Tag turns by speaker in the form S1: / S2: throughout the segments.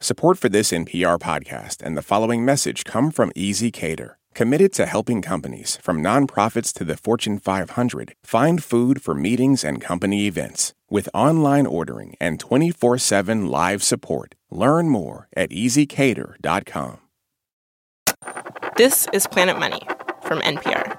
S1: Support for this NPR podcast and the following message come from Easy Cater, committed to helping companies, from nonprofits to the Fortune 500, find food for meetings and company events. With online ordering and 24/7 live support, learn more at easycater.com.
S2: This is Planet Money from NPR.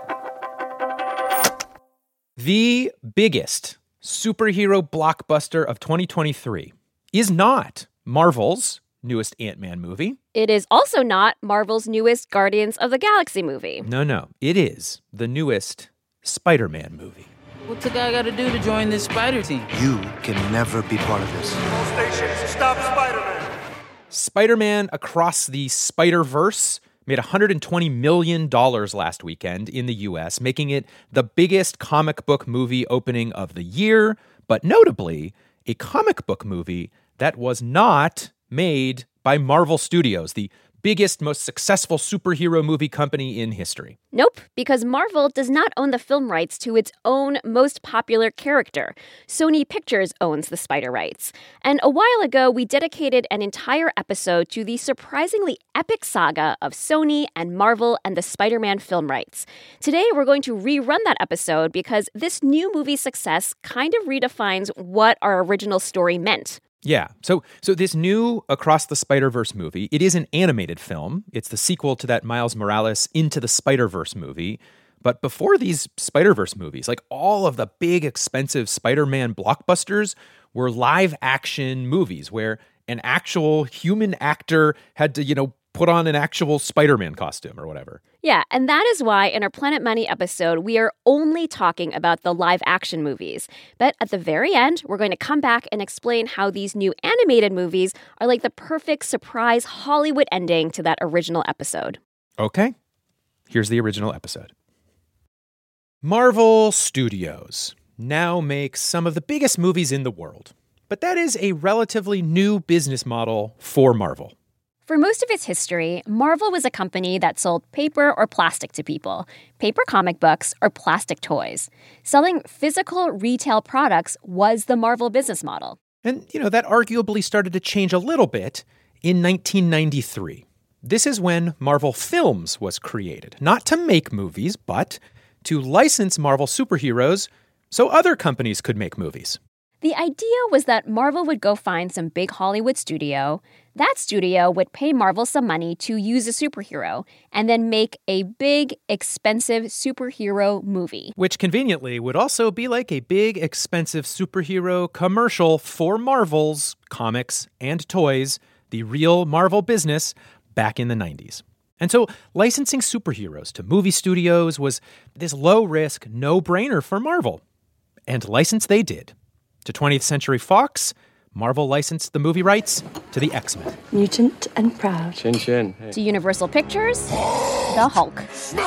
S3: The biggest superhero blockbuster of 2023 is not Marvel's newest Ant-Man movie.
S4: It is also not Marvel's newest Guardians of the Galaxy movie.
S3: No. It is the newest Spider-Man movie.
S5: What's a guy got to do to join this spider team?
S6: You can never be part of this.
S7: All stations, stop Spider-Man.
S3: Spider-Man Across the Spider-Verse made $120 million last weekend in the U.S., making it the biggest comic book movie opening of the year, but notably, a comic book movie that was not made by Marvel Studios, the biggest, most successful superhero movie company in history.
S4: Nope, because Marvel does not own the film rights to its own most popular character. Sony Pictures owns the spider rights. And a while ago, we dedicated an entire episode to the surprisingly epic saga of Sony and Marvel and the Spider-Man film rights. Today, we're going to rerun that episode because this new movie's success kind of redefines what our original story meant.
S3: Yeah. So this new Across the Spider-Verse movie, it is an animated film. It's the sequel to that Miles Morales Into the Spider-Verse movie. But before these Spider-Verse movies, like all of the big, expensive Spider-Man blockbusters were live-action movies where an actual human actor had to, put on an actual Spider-Man costume or whatever.
S4: Yeah, and that is why in our Planet Money episode, we are only talking about the live-action movies. But at the very end, we're going to come back and explain how these new animated movies are like the perfect surprise Hollywood ending to that original episode.
S3: Okay, here's the original episode. Marvel Studios now makes some of the biggest movies in the world. But that is a relatively new business model for Marvel.
S4: For most of its history, Marvel was a company that sold paper or plastic to people, paper comic books or plastic toys. Selling physical retail products was the Marvel business model.
S3: And, that arguably started to change a little bit in 1993. This is when Marvel Films was created, not to make movies, but to license Marvel superheroes so other companies could make movies.
S4: The idea was that Marvel would go find some big Hollywood studio. That studio would pay Marvel some money to use a superhero and then make a big, expensive superhero movie.
S3: Which conveniently would also be like a big, expensive superhero commercial for Marvel's comics and toys, the real Marvel business, back in the 90s. And so licensing superheroes to movie studios was this low-risk, no-brainer for Marvel. And license they did. To 20th Century Fox, Marvel licensed the movie rights to the X-Men.
S8: Mutant and proud.
S7: Chin chin. Hey.
S4: To Universal Pictures, the Hulk.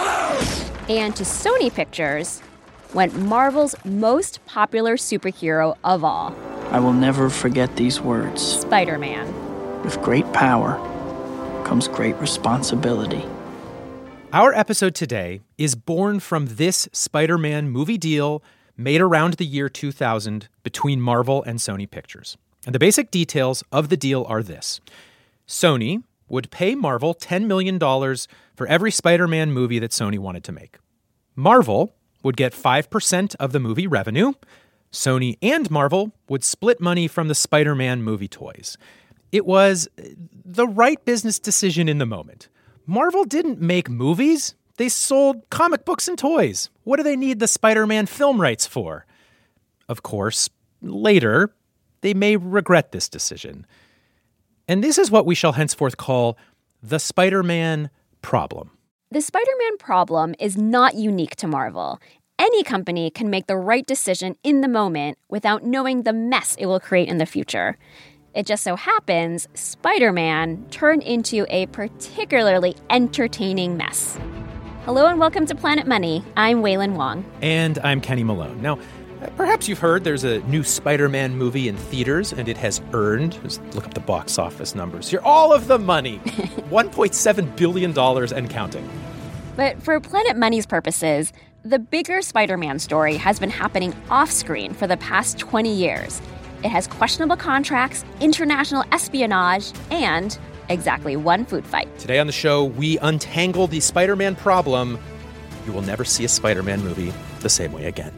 S4: And to Sony Pictures went Marvel's most popular superhero of all.
S5: I will never forget these words.
S4: Spider-Man.
S5: With great power comes great responsibility.
S3: Our episode today is born from this Spider-Man movie deal made around the year 2000 between Marvel and Sony Pictures. And the basic details of the deal are this. Sony would pay Marvel $10 million for every Spider-Man movie that Sony wanted to make. Marvel would get 5% of the movie revenue. Sony and Marvel would split money from the Spider-Man movie toys. It was the right business decision in the moment. Marvel didn't make movies. They sold comic books and toys. What do they need the Spider-Man film rights for? Of course, later, they may regret this decision. And this is what we shall henceforth call the Spider-Man problem.
S4: The Spider-Man problem is not unique to Marvel. Any company can make the right decision in the moment without knowing the mess it will create in the future. It just so happens Spider-Man turned into a particularly entertaining mess. Hello and welcome to Planet Money. I'm Waylon Wong.
S3: And I'm Kenny Malone. Now, perhaps you've heard there's a new Spider-Man movie in theaters, and it has earned, just look up the box office numbers here, all of the money, $1.7 billion and counting.
S4: But for Planet Money's purposes, the bigger Spider-Man story has been happening off-screen for the past 20 years. It has questionable contracts, international espionage, and exactly one food fight.
S3: Today on the show, we untangle the Spider-Man problem. You will never see a Spider-Man movie the same way again.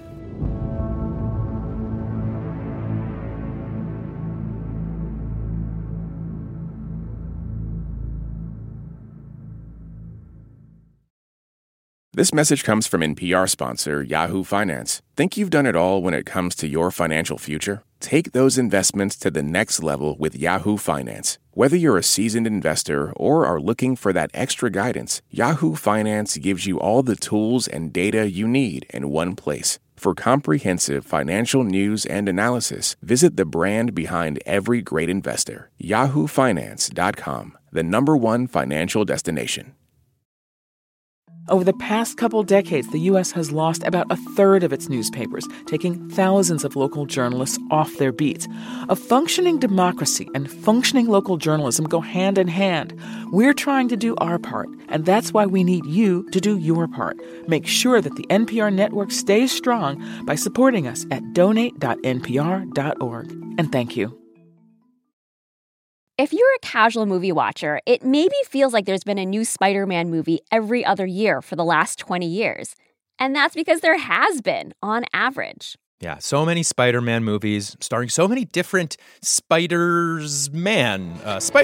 S1: This message comes from NPR sponsor Yahoo Finance. Think you've done it all when it comes to your financial future? Take those investments to the next level with Yahoo Finance. Whether you're a seasoned investor or are looking for that extra guidance, Yahoo Finance gives you all the tools and data you need in one place. For comprehensive financial news and analysis, visit the brand behind every great investor, yahoofinance.com, the #1 financial destination.
S8: Over the past couple decades, the U.S. has lost about a third of its newspapers, taking thousands of local journalists off their beats. A functioning democracy and functioning local journalism go hand in hand. We're trying to do our part, and that's why we need you to do your part. Make sure that the NPR network stays strong by supporting us at donate.npr.org. And thank you.
S4: If you're a casual movie watcher, it maybe feels like there's been a new Spider-Man movie every other year for the last 20 years. And that's because there has been, on average.
S3: Yeah, so many Spider-Man movies starring so many different Spider-Men.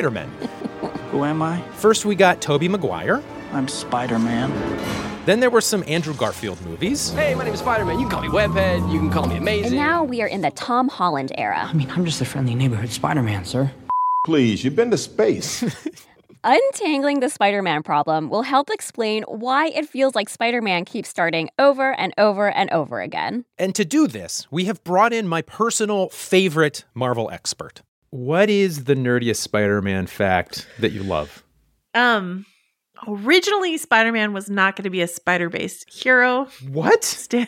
S5: Who am I?
S3: First, we got Tobey Maguire.
S5: I'm Spider-Man.
S3: Then there were some Andrew Garfield movies.
S9: Hey, my name is Spider-Man. You can call me Webhead. You can call me Amazing.
S4: And now we are in the Tom Holland era.
S9: I mean, I'm just a friendly neighborhood Spider-Man, sir.
S10: Please, you've been to space.
S4: Untangling the Spider-Man problem will help explain why it feels like Spider-Man keeps starting over and over and over again.
S3: And to do this, we have brought in my personal favorite Marvel expert. What is the nerdiest Spider-Man fact that you love?
S11: Originally, Spider-Man was not going to be a spider-based hero.
S3: What?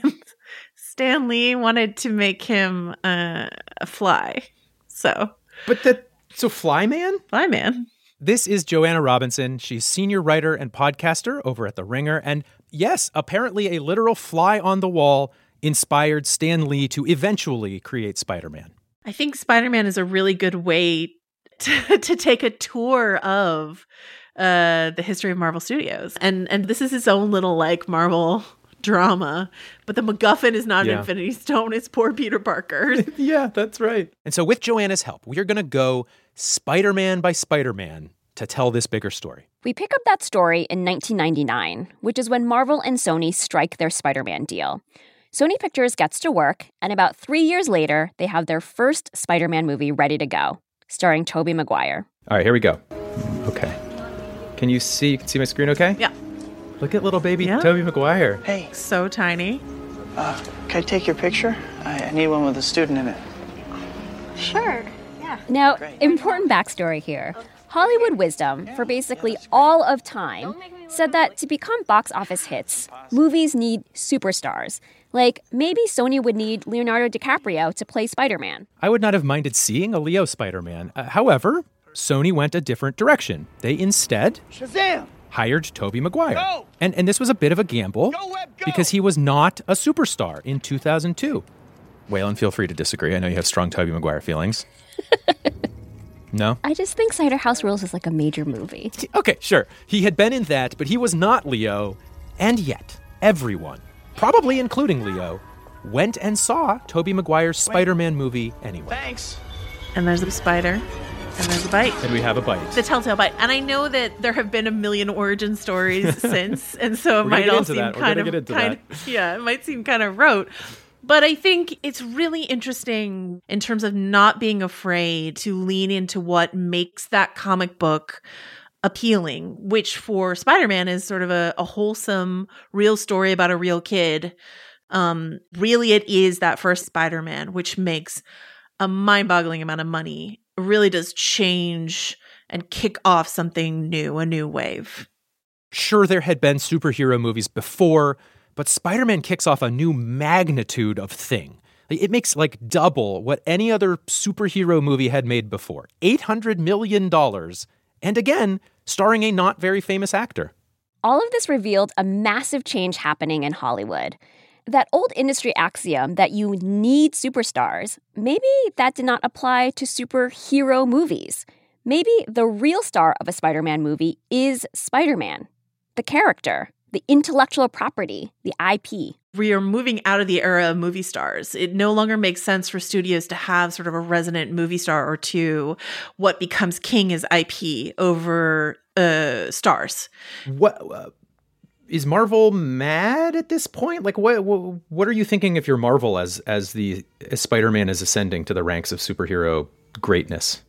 S11: Stan Lee wanted to make him a fly. So
S3: Flyman?
S11: Flyman.
S3: This is Joanna Robinson. She's senior writer and podcaster over at The Ringer. And yes, apparently a literal fly on the wall inspired Stan Lee to eventually create Spider-Man.
S11: I think Spider-Man is a really good way to take a tour of the history of Marvel Studios. And this is its own little Marvel drama, but the MacGuffin is not an Infinity Stone, it's poor Peter Parker.
S3: Yeah, that's right. And so with Joanna's help, we are going to go Spider-Man by Spider-Man to tell this bigger story.
S4: We pick up that story in 1999, which is when Marvel and Sony strike their Spider-Man deal. Sony Pictures gets to work, and about 3 years later, they have their first Spider-Man movie ready to go, starring Tobey Maguire.
S3: All right, here we go. Okay. Can you see my screen okay?
S11: Yeah.
S3: Look at little baby Tobey Maguire.
S5: Hey.
S11: So tiny.
S5: Can I take your picture? I need one with a student in it.
S4: Sure. Yeah. Now, important backstory here. Hollywood wisdom, for basically all of time, said that to become box office hits, movies need superstars. Like, maybe Sony would need Leonardo DiCaprio to play Spider-Man.
S3: I would not have minded seeing a Leo Spider-Man. However, Sony went a different direction. They instead hired Tobey Maguire. Go! And this was a bit of a gamble because he was not a superstar in 2002. Waylon, feel free to disagree. I know you have strong Tobey Maguire feelings. No?
S4: I just think Cider House Rules is like a major movie.
S3: Okay, sure. He had been in that, but he was not Leo. And yet, everyone, probably including Leo, went and saw Tobey Maguire's Spider-Man movie anyway.
S5: Thanks.
S11: And there's a spider. And there's a bite.
S3: And we have a bite.
S11: The telltale bite. And I know that there have been a million origin stories since, and so it might all seem it might seem kind of rote. But I think it's really interesting in terms of not being afraid to lean into what makes that comic book appealing, which for Spider-Man is sort of a wholesome, real story about a real kid. Really, it is that first Spider-Man, which makes a mind-boggling amount of money. It really does change and kick off something new, a new wave.
S3: Sure, there had been superhero movies before, but Spider-Man kicks off a new magnitude of thing. It makes double what any other superhero movie had made before. $800 million. And again, starring a not very famous actor.
S4: All of this revealed a massive change happening in Hollywood. That old industry axiom that you need superstars, maybe that did not apply to superhero movies. Maybe the real star of a Spider-Man movie is Spider-Man, the character, the intellectual property, the IP.
S11: We are moving out of the era of movie stars. It no longer makes sense for studios to have sort of a resident movie star or two. What becomes king is IP over stars.
S3: What is Marvel mad at this point? Like, what are you thinking if you're Marvel as Spider-Man is ascending to the ranks of superhero greatness?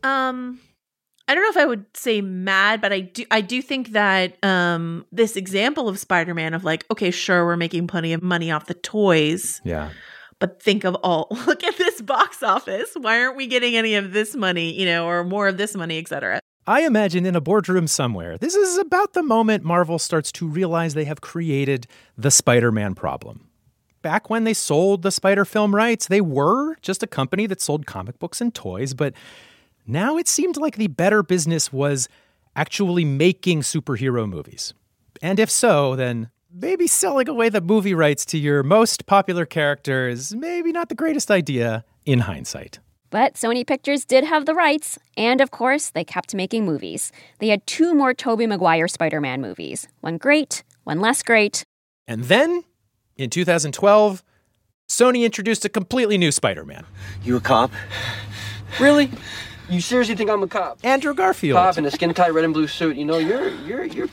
S11: I don't know if I would say mad, but I do think that this example of Spider-Man of like, okay, sure, we're making plenty of money off the toys.
S3: Yeah.
S11: But look at this box office. Why aren't we getting any of this money, or more of this money, et cetera?
S3: I imagine in a boardroom somewhere, this is about the moment Marvel starts to realize they have created the Spider-Man problem. Back when they sold the Spider film rights, they were just a company that sold comic books and toys, but now it seemed like the better business was actually making superhero movies. And if so, then maybe selling away the movie rights to your most popular character is maybe not the greatest idea in hindsight.
S4: But Sony Pictures did have the rights, and of course, they kept making movies. They had 2 more Tobey Maguire Spider-Man movies. One great, one less great.
S3: And then, in 2012, Sony introduced a completely new Spider-Man.
S9: You a cop? Really? You seriously think I'm a cop?
S3: Andrew Garfield.
S9: Cop in a skin-tight red and blue suit. You're...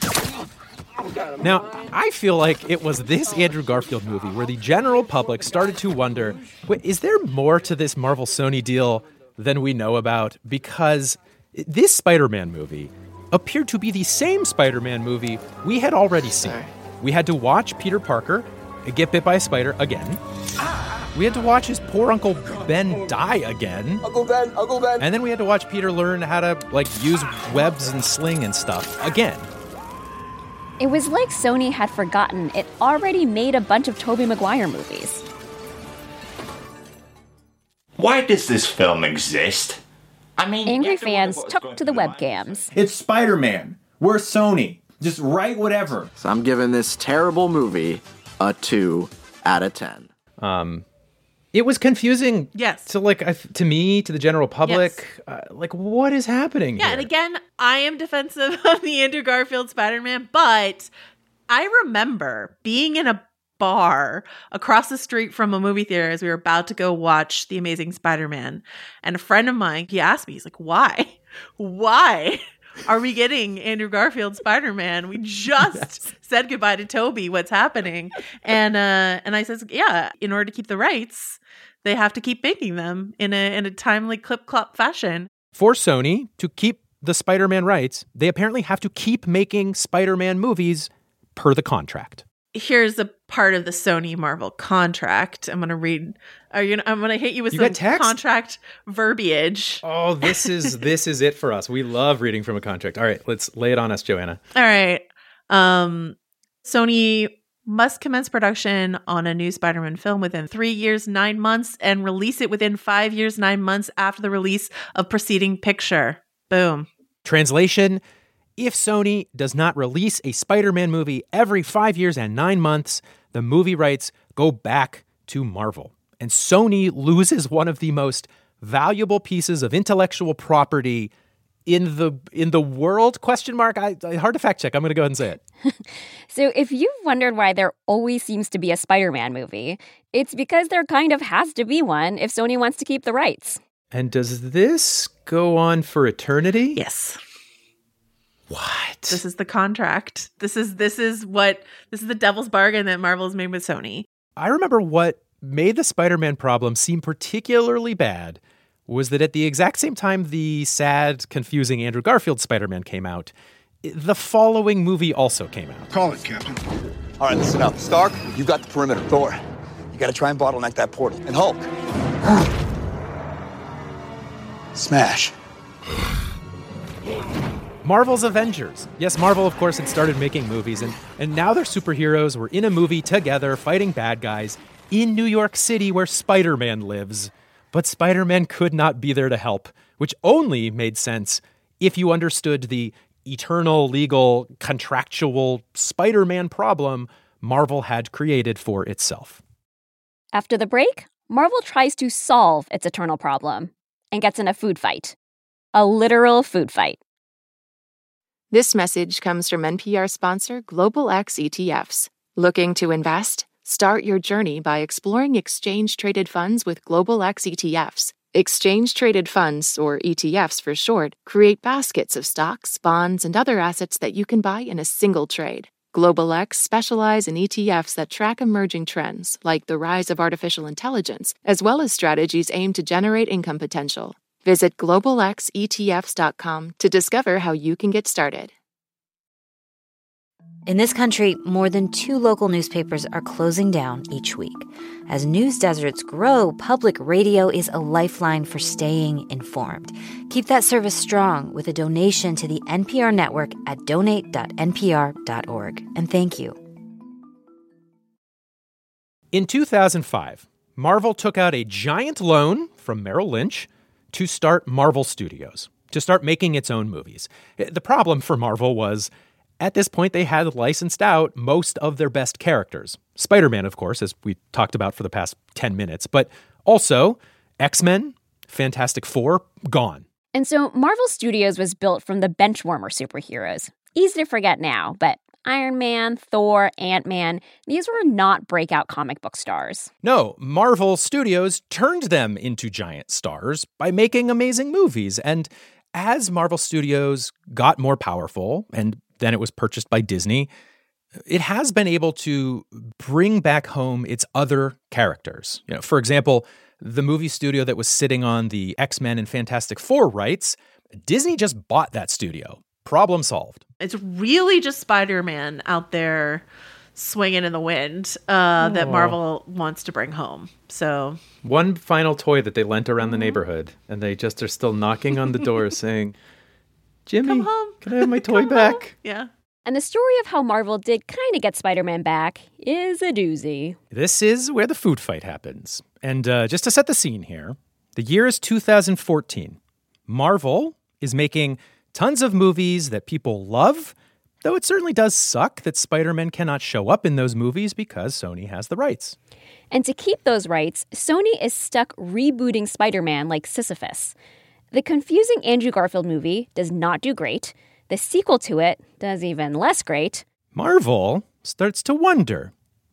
S3: Now, I feel like it was this Andrew Garfield movie where the general public started to wonder, wait, is there more to this Marvel-Sony deal than we know about? Because this Spider-Man movie appeared to be the same Spider-Man movie we had already seen. We had to watch Peter Parker get bit by a spider again. We had to watch his poor Uncle Ben die again.
S12: Uncle Ben.
S3: And then we had to watch Peter learn how to, use webs and sling and stuff again.
S4: It was like Sony had forgotten it already made a bunch of Tobey Maguire movies.
S13: Why does this film exist? I mean,
S4: angry fans took to the webcams.
S12: It's Spider-Man. We're Sony. Just write whatever.
S14: So I'm giving this terrible movie a 2 out of 10.
S3: It was confusing.
S11: Yes.
S3: To me, to the general public.
S11: Yes.
S3: What is happening here?
S11: Yeah, and again, I am defensive of the Andrew Garfield Spider-Man, but I remember being in a bar across the street from a movie theater as we were about to go watch The Amazing Spider-Man. And a friend of mine, he asked me, he's like, why? Why are we getting Andrew Garfield Spider-Man? We just said goodbye to Tobey. What's happening? And I says, yeah, in order to keep the rights, they have to keep making them in a timely clip-clop fashion.
S3: For Sony to keep the Spider-Man rights, they apparently have to keep making Spider-Man movies per the contract.
S11: Here's a part of the Sony Marvel contract. I'm going to read. I'm going to hit you with some contract verbiage.
S3: Oh, this is it for us. We love reading from a contract. All right, let's lay it on us, Joanna.
S11: All right. Sony must commence production on a new Spider-Man film within 3 years, 9 months, and release it within 5 years, 9 months after the release of preceding picture. Boom.
S3: Translation: if Sony does not release a Spider-Man movie every 5 years and 9 months, the movie rights go back to Marvel. And Sony loses one of the most valuable pieces of intellectual property in the world? Question mark. Hard to fact check. I'm going to go ahead and say it.
S4: So if you've wondered why there always seems to be a Spider-Man movie, it's because there kind of has to be one if Sony wants to keep the rights.
S3: And does this go on for eternity?
S11: Yes.
S3: What?
S11: This is the contract. This is the devil's bargain that Marvel has made with Sony.
S3: I remember what made the Spider-Man problem seem particularly bad was that at the exact same time the sad, confusing Andrew Garfield Spider-Man came out, the following movie also came out.
S15: Call it, Captain.
S16: All right, listen up. Stark, you got the perimeter. Thor, you got to try and bottleneck that portal. And Hulk. Smash.
S3: Marvel's Avengers. Yes, Marvel, of course, had started making movies, and now their superheroes were in a movie together fighting bad guys in New York City where Spider-Man lives. But Spider-Man could not be there to help, which only made sense if you understood the eternal, legal, contractual Spider-Man problem Marvel had created for itself.
S4: After the break, Marvel tries to solve its eternal problem and gets in a food fight. A literal food fight.
S15: This message comes from NPR sponsor Global X ETFs. Looking to invest? Start your journey by exploring exchange-traded funds with Global X ETFs. Exchange-traded funds, or ETFs for short, create baskets of stocks, bonds, and other assets that you can buy in a single trade. Global X specialize in ETFs that track emerging trends, like the rise of artificial intelligence, as well as strategies aimed to generate income potential. Visit globalxetfs.com to discover how you can get started.
S17: In this country, more than 2 local newspapers are closing down each week. As news deserts grow, public radio is a lifeline for staying informed. Keep that service strong with a donation to the NPR network at donate.npr.org. And thank you.
S3: In 2005, Marvel took out a giant loan from Merrill Lynch to start Marvel Studios, to start making its own movies. The problem for Marvel was, at this point, they had licensed out most of their best characters. Spider-Man, of course, as we talked about for the past 10 minutes, but also X-Men, Fantastic Four, gone.
S4: And so Marvel Studios was built from the benchwarmer superheroes. Easy to forget now, but Iron Man, Thor, Ant-Man, these were not breakout comic book stars.
S3: No, Marvel Studios turned them into giant stars by making amazing movies. And as Marvel Studios got more powerful, and then it was purchased by Disney, it has been able to bring back home its other characters. For example, the movie studio that was sitting on the X-Men and Fantastic Four rights, Disney just bought that studio. Problem solved.
S11: It's really just Spider-Man out there swinging in the wind that Marvel wants to bring home. So
S3: one final toy that they lent around the neighborhood, and they just are still knocking on the door saying, Jimmy,
S11: come home.
S3: Can I have my toy back?
S11: Home. Yeah.
S4: And the story of how Marvel did kind of get Spider-Man back is a doozy.
S3: This is where the food fight happens. And just to set the scene here, the year is 2014. Marvel is making tons of movies that people love, though it certainly does suck that Spider-Man cannot show up in those movies because Sony has the rights.
S4: And to keep those rights, Sony is stuck rebooting Spider-Man like Sisyphus. The confusing Andrew Garfield movie does not do great. The sequel to it does even less great.
S3: Marvel starts to wonder,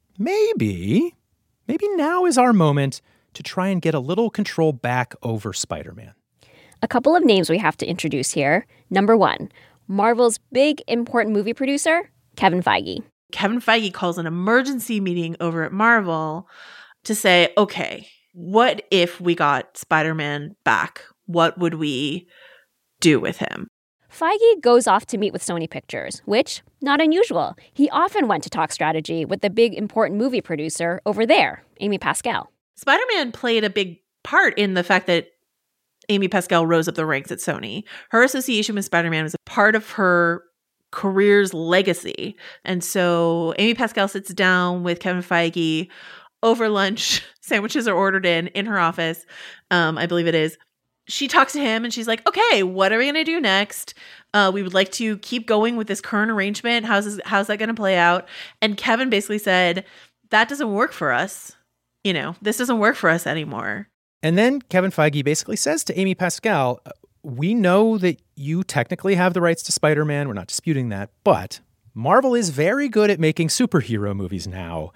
S3: maybe now is our moment to try and get a little control back over Spider-Man.
S4: A couple of names we have to introduce here. Number 1, Marvel's big, important movie producer, Kevin Feige.
S11: Kevin Feige calls an emergency meeting over at Marvel to say, okay, what if we got Spider-Man back? What would we do with him?
S4: Feige goes off to meet with Sony Pictures, which, not unusual. He often went to talk strategy with the big, important movie producer over there, Amy Pascal.
S11: Spider-Man played a big part in the fact that Amy Pascal rose up the ranks at Sony. Her association with Spider-Man was a part of her career's legacy. And so Amy Pascal sits down with Kevin Feige over lunch. Sandwiches are ordered in her office, I believe it is. She talks to him and she's like, okay, what are we going to do next? We would like to keep going with this current arrangement. How's that going to play out? And Kevin basically said, that doesn't work for us. This doesn't work for us anymore.
S3: And then Kevin Feige basically says to Amy Pascal, we know that you technically have the rights to Spider-Man. We're not disputing that. But Marvel is very good at making superhero movies now.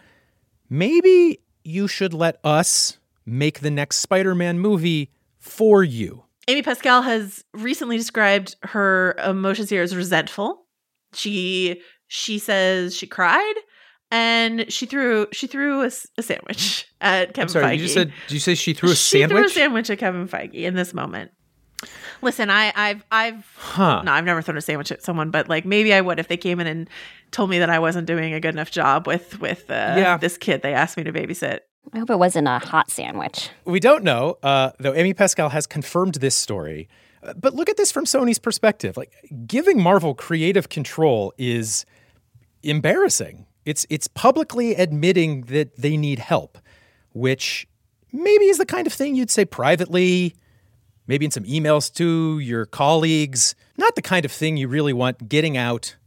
S3: Maybe you should let us make the next Spider-Man movie for you.
S11: Amy Pascal has recently described her emotions here as resentful. She says she cried and she threw a sandwich at Kevin Feige.
S3: Did you say she threw a sandwich?
S11: She threw a sandwich at Kevin Feige in this moment. Listen, I've never thrown a sandwich at someone, but maybe I would if they came in and told me that I wasn't doing a good enough job with this kid they asked me to babysit.
S4: I hope it wasn't a hot sandwich.
S3: We don't know, though Amy Pascal has confirmed this story. But look at this from Sony's perspective. Giving Marvel creative control is embarrassing. It's publicly admitting that they need help, which maybe is the kind of thing you'd say privately, maybe in some emails to your colleagues. Not the kind of thing you really want getting out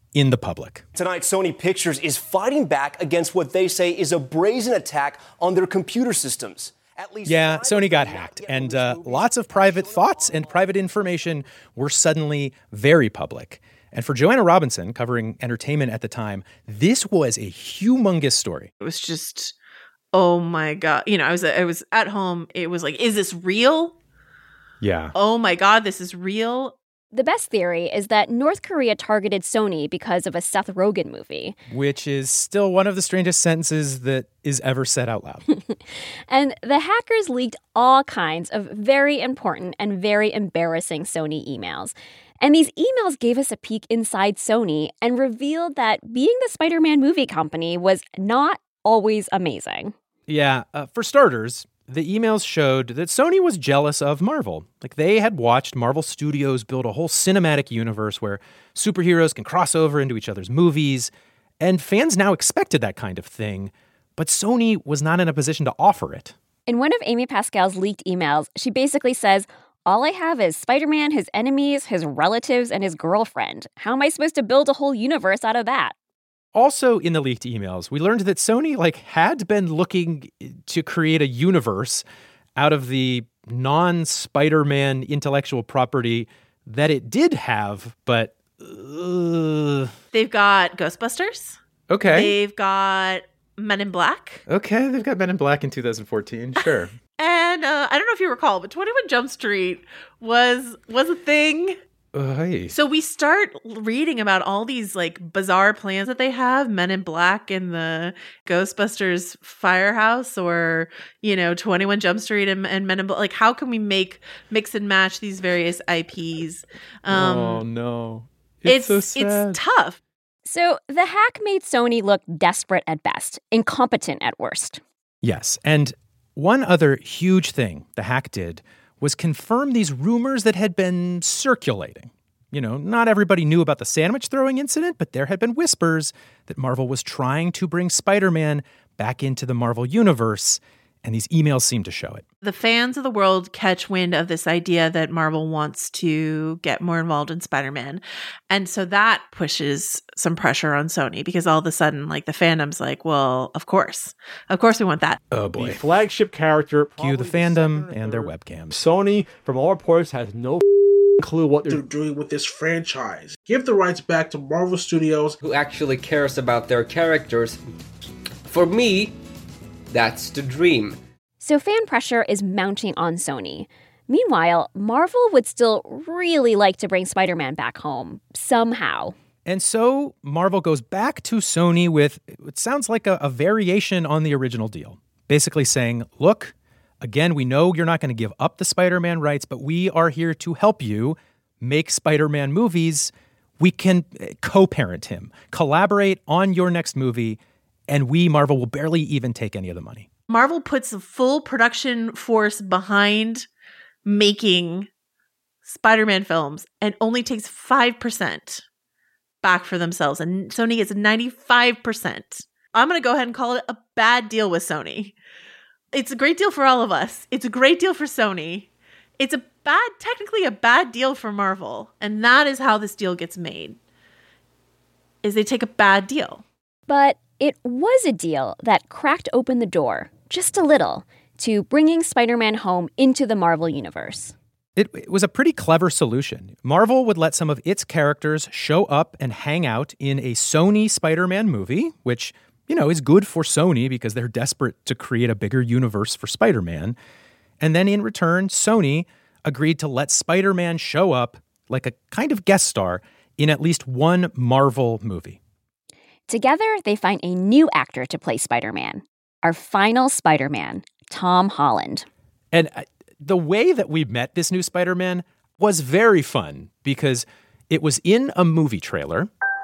S3: in the public.
S18: Tonight, Sony Pictures is fighting back against what they say is a brazen attack on their computer systems.
S3: Yeah, Sony got hacked, and lots of private thoughts and private information were suddenly very public. And for Joanna Robinson, covering entertainment at the time, this was a humongous story.
S11: It was just, oh my God. You know, I was at home. It was like, is this real?
S3: Yeah.
S11: Oh my God, this is real.
S4: The best theory is that North Korea targeted Sony because of a Seth Rogen movie.
S3: Which is still one of the strangest sentences that is ever said out loud.
S4: And the hackers leaked all kinds of very important and very embarrassing Sony emails. And these emails gave us a peek inside Sony and revealed that being the Spider-Man movie company was not always amazing.
S3: Yeah, for starters, the emails showed that Sony was jealous of Marvel. Like, they had watched Marvel Studios build a whole cinematic universe where superheroes can cross over into each other's movies, and fans now expected that kind of thing, but Sony was not in a position to offer it.
S4: In one of Amy Pascal's leaked emails, she basically says, all I have is Spider-Man, his enemies, his relatives, and his girlfriend. How am I supposed to build a whole universe out of that?
S3: Also in the leaked emails, we learned that Sony had been looking to create a universe out of the non-Spider-Man intellectual property that it did have, but
S11: they've got Ghostbusters.
S3: Okay.
S11: They've got Men in Black.
S3: Okay, they've got Men in Black in 2014. Sure.
S11: And I don't know if you recall, but 21 Jump Street was a thing.
S3: Hey.
S11: So we start reading about all these bizarre plans that they have, Men in Black in the Ghostbusters firehouse, or 21 Jump Street and Men in Black. How can we mix and match these various IPs?
S3: Oh no, it's so sad.
S11: It's tough.
S4: So the hack made Sony look desperate at best, incompetent at worst.
S3: Yes, and one other huge thing the hack did was confirm these rumors that had been circulating. Not everybody knew about the sandwich throwing incident, but there had been whispers that Marvel was trying to bring Spider-Man back into the Marvel universe, and these emails seem to show it.
S11: The fans of the world catch wind of this idea that Marvel wants to get more involved in Spider-Man. And so that pushes some pressure on Sony, because all of a sudden, the fandom's like, well, of course we want that.
S3: Oh boy.
S19: The flagship character.
S3: Cue the fandom and their webcams.
S19: Sony, from all reports, has no clue what they're
S20: doing with this franchise. Give the rights back to Marvel Studios,
S21: who actually cares about their characters. For me, that's the dream.
S4: So fan pressure is mounting on Sony. Meanwhile, Marvel would still really like to bring Spider-Man back home, somehow.
S3: And so Marvel goes back to Sony with, it sounds like a variation on the original deal. Basically saying, look, again, we know you're not going to give up the Spider-Man rights, but we are here to help you make Spider-Man movies. We can co-parent him, collaborate on your next movie, and we, Marvel, will barely even take any of the money.
S11: Marvel puts a full production force behind making Spider-Man films and only takes 5% back for themselves. And Sony gets 95%. I'm going to go ahead and call it a bad deal with Sony. It's a great deal for all of us. It's a great deal for Sony. It's technically a bad deal for Marvel. And that is how this deal gets made, is they take a bad deal.
S4: But it was a deal that cracked open the door, just a little, to bringing Spider-Man home into the Marvel universe.
S3: It was a pretty clever solution. Marvel would let some of its characters show up and hang out in a Sony Spider-Man movie, which, is good for Sony because they're desperate to create a bigger universe for Spider-Man. And then in return, Sony agreed to let Spider-Man show up like a kind of guest star in at least one Marvel movie.
S4: Together, they find a new actor to play Spider-Man. Our final Spider-Man, Tom Holland.
S3: And the way that we met this new Spider-Man was very fun because it was in a movie trailer.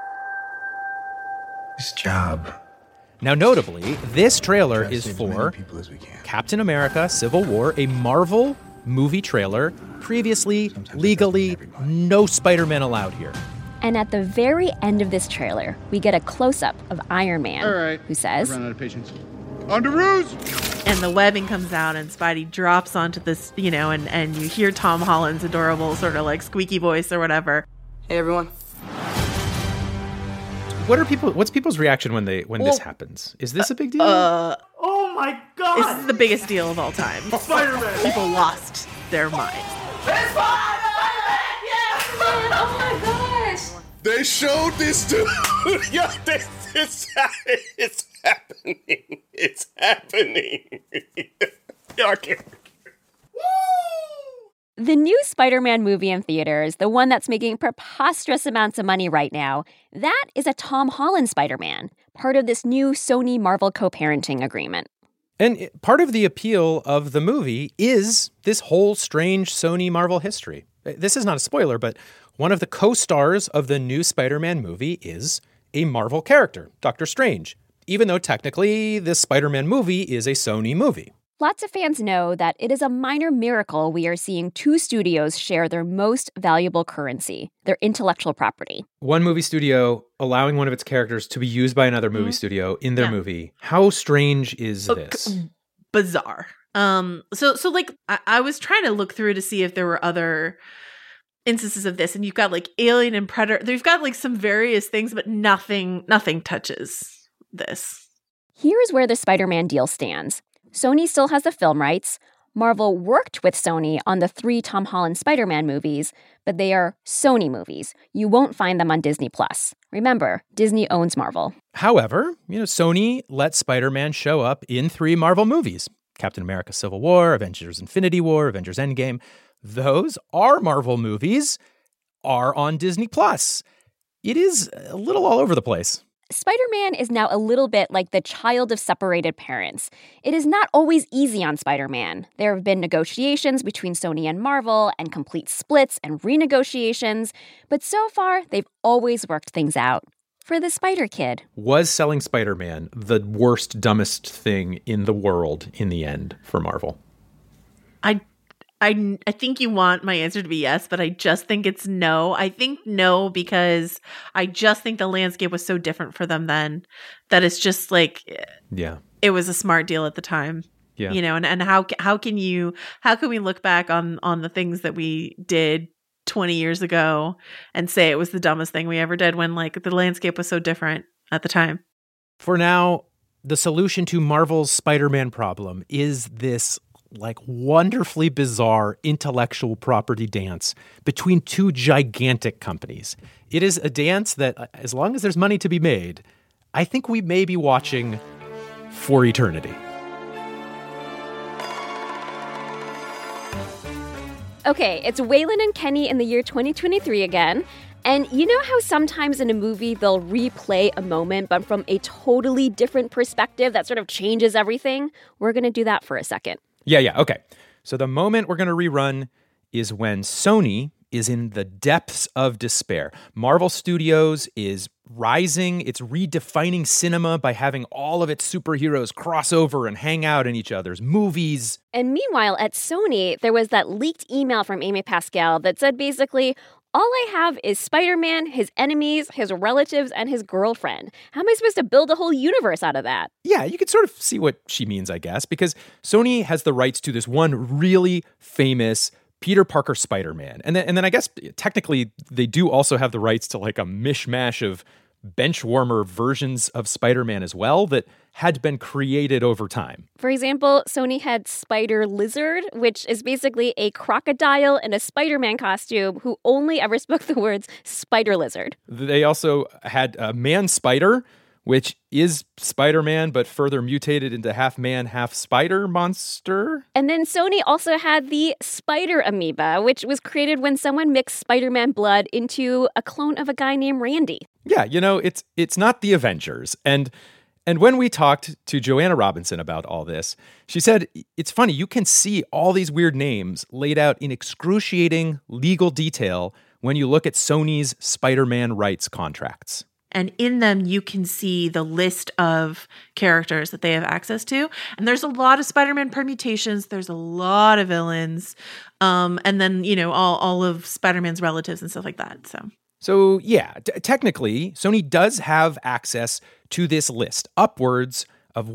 S6: This job.
S3: Now, notably, this trailer is for Captain America: Civil War, a Marvel movie trailer. Previously, legally, no Spider-Man allowed here.
S4: And at the very end of this trailer, we get a close-up of Iron Man,
S22: all right,
S4: who says,
S22: I ran out of patience. On the ruse!
S11: And the webbing comes out and Spidey drops onto this, and you hear Tom Holland's adorable sort of squeaky voice or whatever.
S9: Hey, everyone.
S3: What's people's reaction when this happens? Is this a big deal?
S2: Oh my God!
S11: This is the biggest deal of all time.
S2: Spider-Man!
S11: People lost their minds.
S2: It's Spider-Man! Yes!
S7: Oh my gosh!
S23: They showed this dude. Yo, it's happening. It's happening. Yo, I can't.
S4: The new Spider-Man movie in theaters, the one that's making preposterous amounts of money right now, that is a Tom Holland Spider-Man, part of this new Sony-Marvel co-parenting agreement.
S3: And part of the appeal of the movie is this whole strange Sony-Marvel history. This is not a spoiler, but one of the co-stars of the new Spider-Man movie is a Marvel character, Doctor Strange, even though technically this Spider-Man movie is a Sony movie.
S4: Lots of fans know that it is a minor miracle we are seeing two studios share their most valuable currency, their intellectual property.
S3: One movie studio allowing one of its characters to be used by another movie studio in their movie. How strange is this?
S11: Bizarre. So like I was trying to look through to see if there were other instances of this, and you've got like Alien and Predator. They've got like some various things, but nothing touches this.
S4: Here's where the Spider-Man deal stands. Sony still has the film rights. Marvel worked with Sony on the 3 Tom Holland Spider-Man movies, but they are Sony movies. You won't find them on Disney+. Remember, Disney owns Marvel.
S3: However, Sony let Spider-Man show up in 3 Marvel movies. Captain America Civil War, Avengers Infinity War, Avengers Endgame. Those are Marvel movies, are on Disney+. It is a little all over the place.
S4: Spider-Man is now a little bit like the child of separated parents. It is not always easy on Spider-Man. There have been negotiations between Sony and Marvel and complete splits and renegotiations, but so far they've always worked things out. For the Spider-Kid.
S3: Was selling Spider-Man the worst, dumbest thing in the world in the end for Marvel?
S11: I think you want my answer to be yes, but I just think it's no. I think no because I just think the landscape was so different for them then that it's just like,
S3: yeah,
S11: it was a smart deal at the time.
S3: Yeah,
S11: and how can we look back on the things that we did 20 years ago and say it was the dumbest thing we ever did when like the landscape was so different at the time?
S3: For now, the solution to Marvel's Spider-Man problem is this like wonderfully bizarre intellectual property dance between 2 gigantic companies. It is a dance that, as long as there's money to be made, I think we may be watching for eternity.
S4: Okay, it's Waylon and Kenny in the year 2023 again. And you know how sometimes in a movie they'll replay a moment, but from a totally different perspective that sort of changes everything? We're going to do that for a second.
S3: Yeah, okay. So the moment we're going to rerun is when Sony is in the depths of despair. Marvel Studios is rising. It's redefining cinema by having all of its superheroes cross over and hang out in each other's movies.
S4: And meanwhile, at Sony, there was that leaked email from Amy Pascal that said basically, all I have is Spider-Man, his enemies, his relatives, and his girlfriend. How am I supposed to build a whole universe out of that?
S3: Yeah, you can sort of see what she means, I guess, because Sony has the rights to this one really famous Peter Parker Spider-Man. And then I guess technically they do also have the rights to like a mishmash of benchwarmer versions of Spider-Man as well that had been created over time.
S4: For example, Sony had Spider Lizard, which is basically a crocodile in a Spider-Man costume who only ever spoke the words Spider Lizard.
S3: They also had a Man Spider, which is Spider-Man, but further mutated into half man, half spider monster.
S4: And then Sony also had the Spider Amoeba, which was created when someone mixed Spider-Man blood into a clone of a guy named Randy.
S3: Yeah, it's not the Avengers. And when we talked to Joanna Robinson about all this, she said, it's funny, you can see all these weird names laid out in excruciating legal detail when you look at Sony's Spider-Man rights contracts.
S11: And in them, you can see the list of characters that they have access to. And there's a lot of Spider-Man permutations. There's a lot of villains. And then, all of Spider-Man's relatives and stuff like that.
S3: So yeah, technically, Sony does have access to this list, upwards of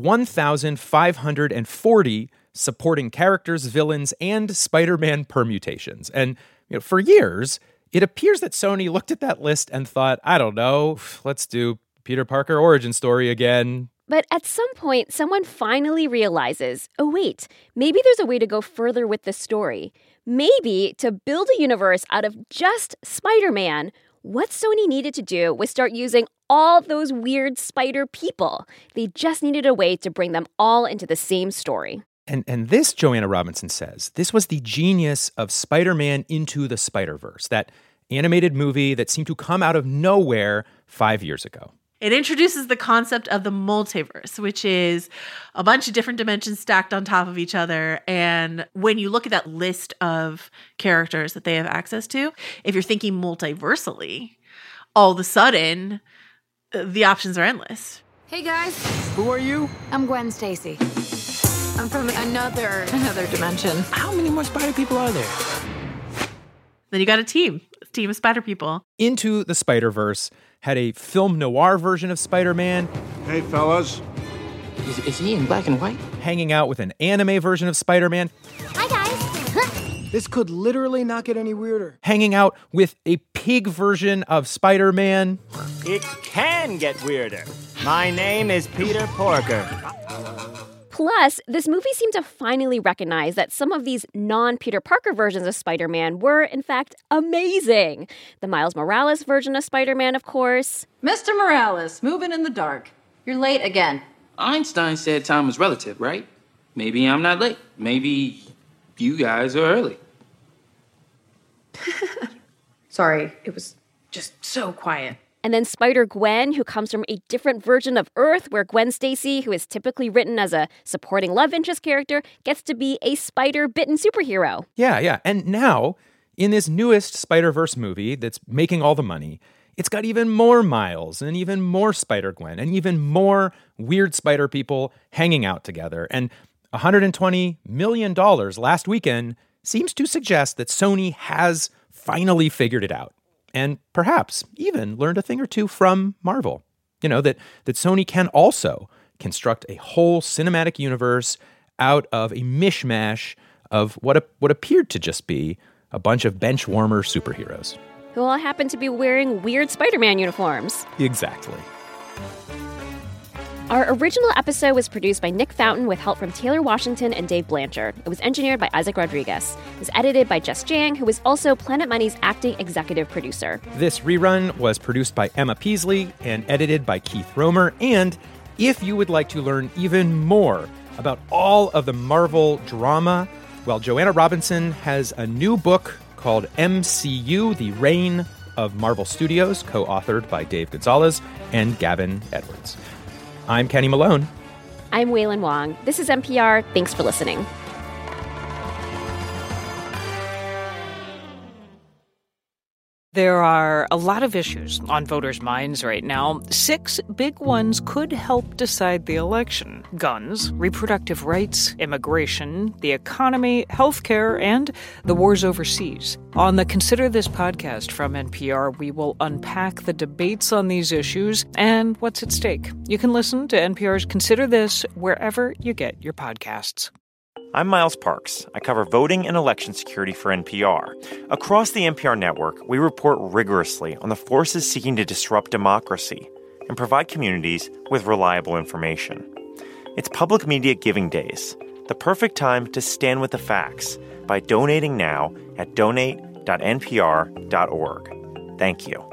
S3: 1,540 supporting characters, villains, and Spider-Man permutations. And for years, it appears that Sony looked at that list and thought, I don't know, let's do Peter Parker origin story again.
S4: But at some point, someone finally realizes, oh wait, maybe there's a way to go further with this story. Maybe to build a universe out of just Spider-Man, what Sony needed to do was start using all those weird spider people. They just needed a way to bring them all into the same story.
S3: And this, Joanna Robinson says, this was the genius of Spider-Man Into the Spider-Verse, that animated movie that seemed to come out of nowhere 5 years ago.
S11: It introduces the concept of the multiverse, which is a bunch of different dimensions stacked on top of each other. And when you look at that list of characters that they have access to, if you're thinking multiversally, all of a sudden, the options are endless.
S1: Hey, guys.
S14: Who are you?
S1: I'm Gwen Stacy. I'm from another dimension.
S14: How many more spider people are there?
S11: Then you got a team of spider people.
S3: Into the Spider-Verse had a film noir version of Spider-Man.
S22: Hey, fellas.
S14: Is he in black and white?
S3: Hanging out with an anime version of Spider-Man.
S1: Hi, guys.
S9: This could literally not get any weirder.
S3: Hanging out with a pig version of Spider-Man.
S8: It can get weirder. My name is Peter Porker.
S4: Plus, this movie seemed to finally recognize that some of these non-Peter Parker versions of Spider-Man were, in fact, amazing. The Miles Morales version of Spider-Man, of course.
S10: Mr. Morales, moving in the dark. You're late again.
S24: Einstein said time was relative, right? Maybe I'm not late. Maybe you guys are early.
S10: Sorry, it was just so quiet.
S4: And then Spider-Gwen, who comes from a different version of Earth, where Gwen Stacy, who is typically written as a supporting love interest character, gets to be a spider-bitten superhero.
S3: Yeah. And now, in this newest Spider-Verse movie that's making all the money, it's got even more Miles and even more Spider-Gwen and even more weird spider people hanging out together. And $120 million last weekend seems to suggest that Sony has finally figured it out. And perhaps even learned a thing or two from Marvel. You know, that Sony can also construct a whole cinematic universe out of a mishmash of what appeared to just be a bunch of bench warmer superheroes.
S4: Who all happen to be wearing weird Spider-Man uniforms.
S3: Exactly.
S4: Our original episode was produced by Nick Fountain with help from Taylor Washington and Dave Blanchard. It was engineered by Isaac Rodriguez. It was edited by Jess Jang, who was also Planet Money's acting executive producer.
S3: This rerun was produced by Emma Peasley and edited by Keith Romer. And if you would like to learn even more about all of the Marvel drama, well, Joanna Robinson has a new book called MCU, The Reign of Marvel Studios, co-authored by Dave Gonzalez and Gavin Edwards. I'm Kenny Malone.
S4: I'm Waylon Wong. This is NPR. Thanks for listening.
S25: There are a lot of issues on voters' minds right now. 6 big ones could help decide the election: guns, reproductive rights, immigration, the economy, healthcare, and the wars overseas. On the Consider This podcast from NPR, we will unpack the debates on these issues and what's at stake. You can listen to NPR's Consider This wherever you get your podcasts.
S26: I'm Miles Parks. I cover voting and election security for NPR. Across the NPR network, we report rigorously on the forces seeking to disrupt democracy and provide communities with reliable information. It's Public Media Giving Days, the perfect time to stand with the facts by donating now at donate.npr.org. Thank you.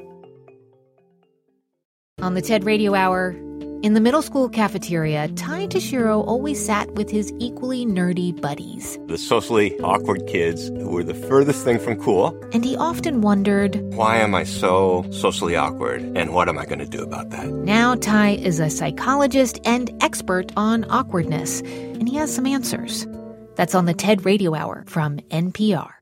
S27: On the TED Radio Hour, in the middle school cafeteria, Ty Tashiro always sat with his equally nerdy buddies.
S23: The socially awkward kids who were the furthest thing from cool.
S27: And he often wondered,
S23: why am I so socially awkward, and what am I going to do about that?
S27: Now Ty is a psychologist and expert on awkwardness, and he has some answers. That's on the TED Radio Hour from NPR.